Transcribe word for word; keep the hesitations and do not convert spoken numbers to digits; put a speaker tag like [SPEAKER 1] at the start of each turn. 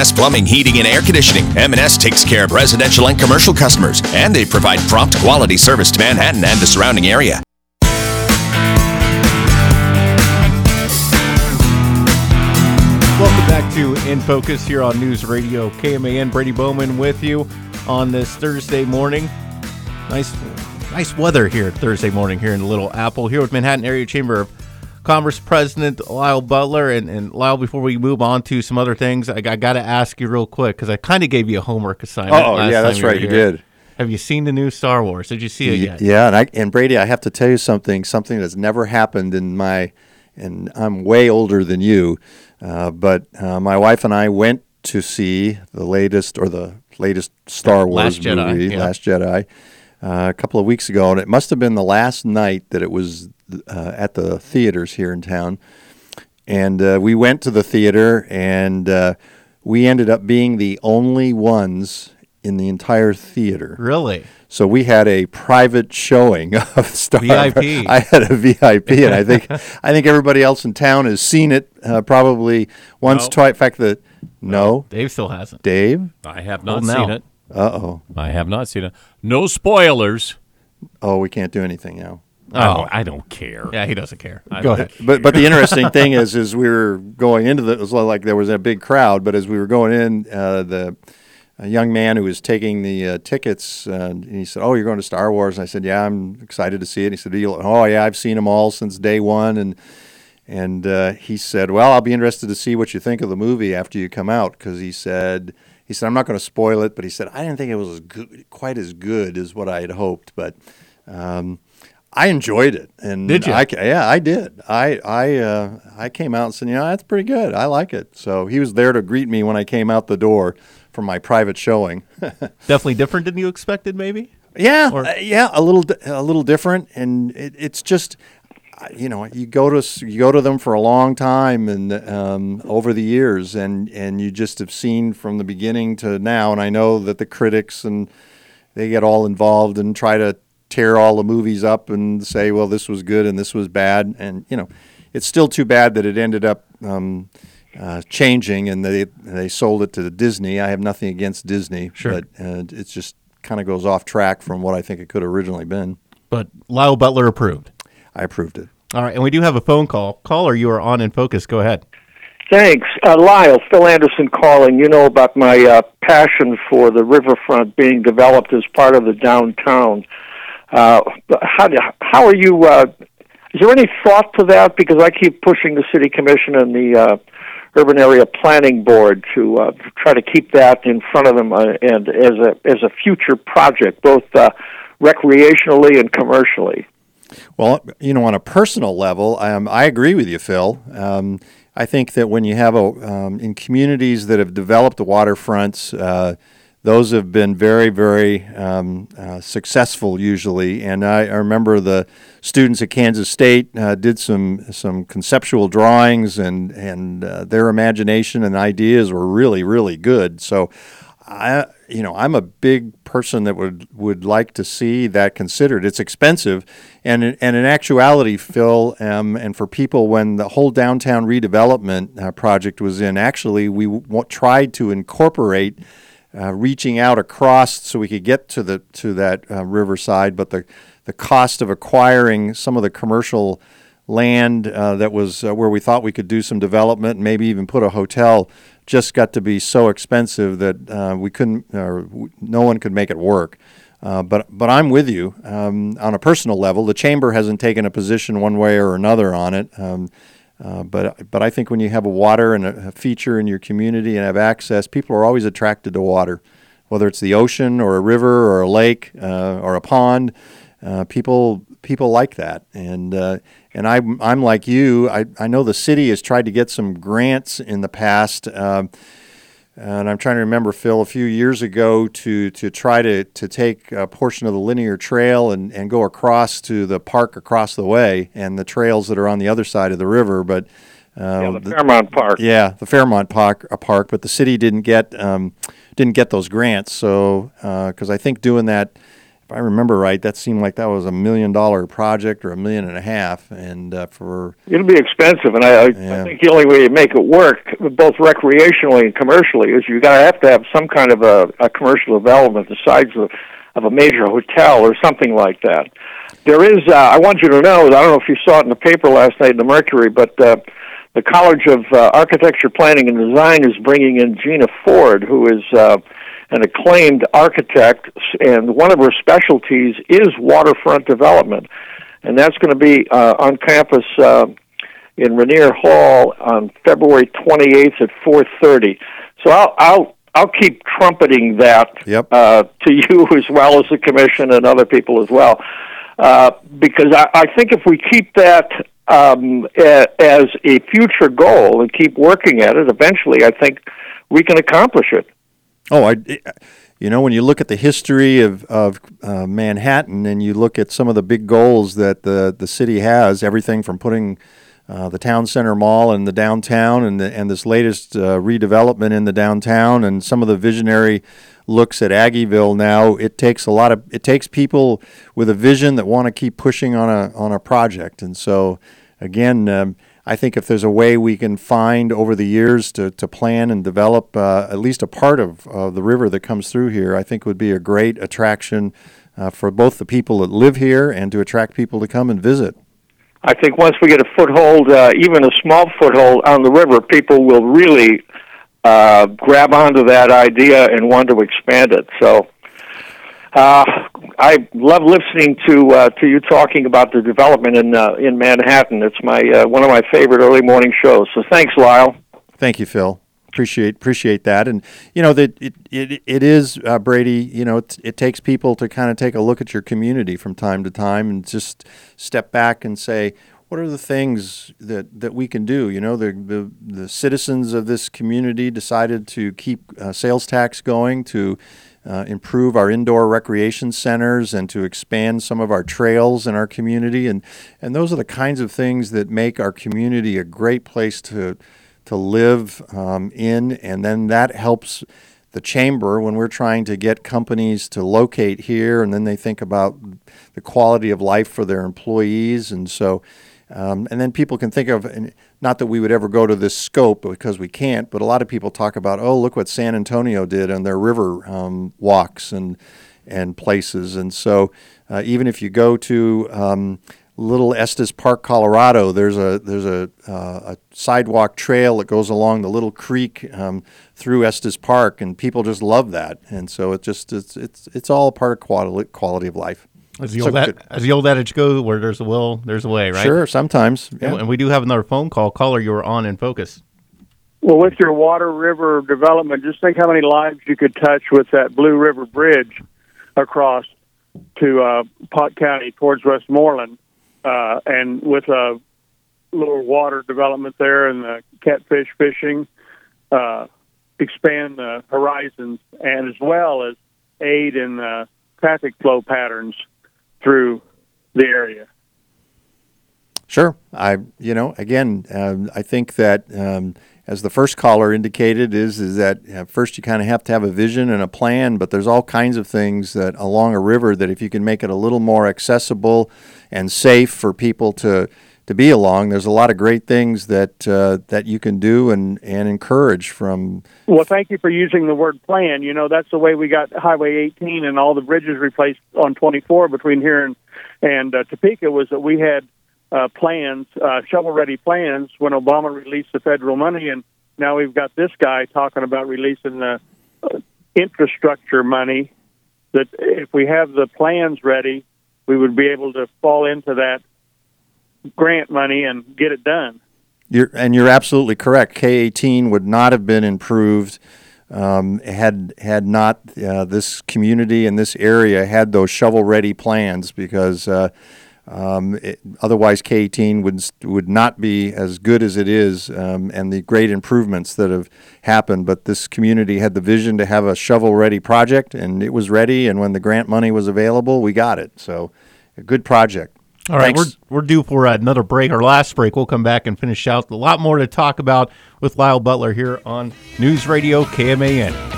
[SPEAKER 1] S Plumbing, Heating, and Air Conditioning. M and S takes care of residential and commercial customers, and they provide prompt quality service to Manhattan and the surrounding area.
[SPEAKER 2] Welcome back to In Focus here on News Radio K M A N. Brady Bowman with you on this Thursday morning. Nice nice weather here Thursday morning here in Little Apple. Here with Manhattan Area Chamber of Commerce President Lyle Butler. And, and Lyle, before we move on to some other things, I, I got to ask you real quick because I kind of gave you a homework assignment.
[SPEAKER 3] Oh,
[SPEAKER 2] last
[SPEAKER 3] yeah, that's
[SPEAKER 2] time you
[SPEAKER 3] right. You
[SPEAKER 2] here.
[SPEAKER 3] did.
[SPEAKER 2] Have you seen the new Star Wars? Did you see it yet?
[SPEAKER 3] Yeah, and, I, and Brady, I have to tell you something, something that's never happened in my, and I'm way older than you, uh, but uh, my wife and I went to see the latest, or the latest Star Wars
[SPEAKER 2] Last Jedi,
[SPEAKER 3] movie,
[SPEAKER 2] yeah.
[SPEAKER 3] Last Jedi, uh, a couple of weeks ago, and it must have been the last night that it was uh, at the theaters here in town. And uh, we went to the theater, and uh, we ended up being the only ones in the entire theater.
[SPEAKER 2] Really?
[SPEAKER 3] So we had a private showing of Star Wars.
[SPEAKER 2] V I P.
[SPEAKER 3] I had a V I P, and I think I think everybody else in town has seen it uh, probably once,
[SPEAKER 4] No.
[SPEAKER 3] twice. In fact, the no,
[SPEAKER 2] Dave still hasn't.
[SPEAKER 3] Dave.
[SPEAKER 4] I have not
[SPEAKER 2] Well,
[SPEAKER 4] seen
[SPEAKER 2] now.
[SPEAKER 4] it.
[SPEAKER 3] Uh oh.
[SPEAKER 4] I have not seen it. No spoilers.
[SPEAKER 3] Oh, we can't do anything now.
[SPEAKER 4] Oh, I don't care.
[SPEAKER 2] Yeah, he doesn't care.
[SPEAKER 4] I
[SPEAKER 2] Go
[SPEAKER 4] don't
[SPEAKER 2] ahead.
[SPEAKER 4] care.
[SPEAKER 3] But but the interesting thing is, is we were going into the, it was like there was a big crowd, but as we were going in, uh, the a young man who was taking the uh, tickets, uh, and he said, "Oh, you're going to Star Wars?" And I said, "Yeah, I'm excited to see it." And he said, "Oh, yeah, I've seen them all since day one." And and uh, he said, "Well, I'll be interested to see what you think of the movie after you come out," because he said, he said, "I'm not going to spoil it," but he said, "I didn't think it was as good, quite as good as what I had hoped, but." Um, I enjoyed it, and
[SPEAKER 2] Did you?
[SPEAKER 3] I, yeah, I did. I I uh, I came out and said, you know, that's pretty good. I like it. So he was there to greet me when I came out the door from my private showing.
[SPEAKER 2] Definitely different than you expected, maybe?
[SPEAKER 3] yeah,
[SPEAKER 2] Or-
[SPEAKER 3] uh, yeah, a little di- a little different, and it, it's just, uh, you know, you go to s- you go to them for a long time, and um, over the years, and and you just have seen from the beginning to now. And I know that the critics and they get all involved and try to tear all the movies up and say, well, this was good and this was bad. And, you know, it's still too bad that it ended up um, uh, changing and they they sold it to Disney. I have nothing against Disney,
[SPEAKER 2] Sure.
[SPEAKER 3] but uh, it just kind of goes off track from what I think it could have originally been.
[SPEAKER 2] But Lyle Butler approved.
[SPEAKER 3] I approved it.
[SPEAKER 2] All right, and we do have a phone call. Caller, you are on In Focus. Go ahead.
[SPEAKER 5] Thanks. Uh, Lyle, Phil Anderson calling. You know about my uh, passion for the riverfront being developed as part of the downtown. Uh, how, do- how are you, uh, is there any thought to that? Because I keep pushing the City Commission and the uh, Urban Area Planning Board to uh, try to keep that in front of them uh, and as a as a future project, both uh, recreationally and commercially.
[SPEAKER 3] Well, you know, on a personal level, um, I agree with you, Phil. Um, I think that when you have a um, in communities that have developed the waterfronts, uh, those have been very, very um, uh, successful usually. And I, I remember the students at Kansas State uh, did some some conceptual drawings, and and uh, their imagination and ideas were really, really good. So, I you know I'm a big person that would, would like to see that considered. It's expensive, and in- and in actuality, Phil, um, and for people, when the whole downtown redevelopment uh, project was in, actually we w- tried to incorporate uh, reaching out across so we could get to the to that uh, riverside, but the the cost of acquiring some of the commercial land uh, that was uh, where we thought we could do some development and maybe even put a hotel just got to be so expensive that uh, we couldn't, or w- no one could make it work. Uh, but but I'm with you um, on a personal level. The chamber hasn't taken a position one way or another on it. Um, uh, but but I think when you have a water and a, a feature in your community and have access, people are always attracted to water, whether it's the ocean or a river or a lake uh, or a pond. Uh, people people like that, and uh, and I'm I'm like you. I, I know the city has tried to get some grants in the past, um, and I'm trying to remember, Phil, a few years ago to to try to, to take a portion of the linear trail and, and go across to the park across the way and the trails that are on the other side of the river, but. Uh,
[SPEAKER 5] Yeah, the Fairmount Park.
[SPEAKER 3] Yeah, the Fairmont Park, uh, park, but the city didn't get um, didn't get those grants. So because I think doing that if I remember right, that seemed like that was a million dollar project or a million and a half, and uh, for
[SPEAKER 5] it'll be expensive. And I, I,
[SPEAKER 3] yeah.
[SPEAKER 5] I think the only way you make it work, both recreationally and commercially, is you got to have to have some kind of a, a commercial development the size of, of a major hotel or something like that. There is. Uh, I want you to know. I don't know if you saw it in the paper last night in the Mercury, but uh, the College of uh, Architecture, Planning, and Design is bringing in Gina Ford, who is Uh, an acclaimed architect, and one of her specialties is waterfront development. And that's going to be uh, on campus uh, in Rainier Hall on February twenty-eighth at four thirty. So I'll I'll I'll keep trumpeting that
[SPEAKER 3] Yep.
[SPEAKER 5] uh, to you as well as the commission and other people as well, uh, because I, I think if we keep that um, a, as a future goal and keep working at it, eventually I think we can accomplish it.
[SPEAKER 3] Oh, I, you know, when you look at the history of of uh, Manhattan, and you look at some of the big goals that the the city has, everything from putting uh, the town center mall in the downtown, and the, and this latest uh, redevelopment in the downtown, and some of the visionary looks at Aggieville now, it takes a lot of it takes people with a vision that want to keep pushing on a on a project, and so again. Um, I think if there's a way we can find over the years to, to plan and develop uh, at least a part of uh, the river that comes through here, I think would be a great attraction uh, for both the people that live here and to attract people to come and visit.
[SPEAKER 5] I think once we get a foothold, uh, even a small foothold on the river, people will really uh, grab onto that idea and want to expand it. So uh, I love listening to uh, to you talking about the development in uh, in Manhattan. It's my uh, one of my favorite early morning shows. So thanks, Lyle.
[SPEAKER 3] Thank you, Phil. Appreciate appreciate that. And you know that it it it is uh, Brady. You know it, it takes people to kind of take a look at your community from time to time and just step back and say, what are the things that, that we can do? You know, the, the the citizens of this community decided to keep uh, sales tax going, to uh, improve our indoor recreation centers, and to expand some of our trails in our community. And, and those are the kinds of things that make our community a great place to to live um, in. And then that helps the chamber when we're trying to get companies to locate here, and then they think about the quality of life for their employees. And so Um, and then people can think of, and not that we would ever go to this scope because we can't, but a lot of people talk about, oh, look what San Antonio did on their river um, walks and and places. And so uh, even if you go to um, Little Estes Park, Colorado, there's a there's a, uh, a sidewalk trail that goes along the little creek um, through Estes Park, and people just love that. And so it just it's it's it's all a part of quality quality of life.
[SPEAKER 2] As the,
[SPEAKER 3] So
[SPEAKER 2] old ad,
[SPEAKER 3] good.
[SPEAKER 2] as the old adage goes, where there's a will, there's a way, right?
[SPEAKER 3] Sure, sometimes. Yeah.
[SPEAKER 2] And, and we do have another phone call. Caller, you were on in focus.
[SPEAKER 6] Well, with your water river development, just think how many lives you could touch with that Blue River Bridge across to uh, Pot County towards Westmoreland, uh, and with a little water development there and the catfish fishing, uh, expand the horizons, and as well as aid in the traffic flow patterns through the area.
[SPEAKER 3] Sure. I, you know, again, um, I think that um, as the first caller indicated, is is that uh, first you kind of have to have a vision and a plan, but there's all kinds of things that along a river that if you can make it a little more accessible and safe for people to to be along, there's a lot of great things that uh, that you can do and, and encourage from.
[SPEAKER 6] Well, thank you for using the word plan. You know, that's the way we got Highway eighteen and all the bridges replaced on twenty-four between here and, and uh, Topeka, was that we had uh, plans, uh, shovel-ready plans, when Obama released the federal money, and now we've got this guy talking about releasing the uh, infrastructure money, that if we have the plans ready, we would be able to fall into that grant money and get it done.
[SPEAKER 3] You're, and you're absolutely correct. K eighteen would not have been improved um, had had not uh, this community and this area had those shovel-ready plans, because uh, um, it, otherwise K eighteen would would not be as good as it is, um, and the great improvements that have happened. But this community had the vision to have a shovel-ready project, and it was ready. And when the grant money was available, we got it. So, a good project.
[SPEAKER 2] All right,
[SPEAKER 3] Thanks.
[SPEAKER 2] we're we're due for another break, our last break. We'll come back and finish out. A lot more to talk about with Lyle Butler here on News Radio K M A N.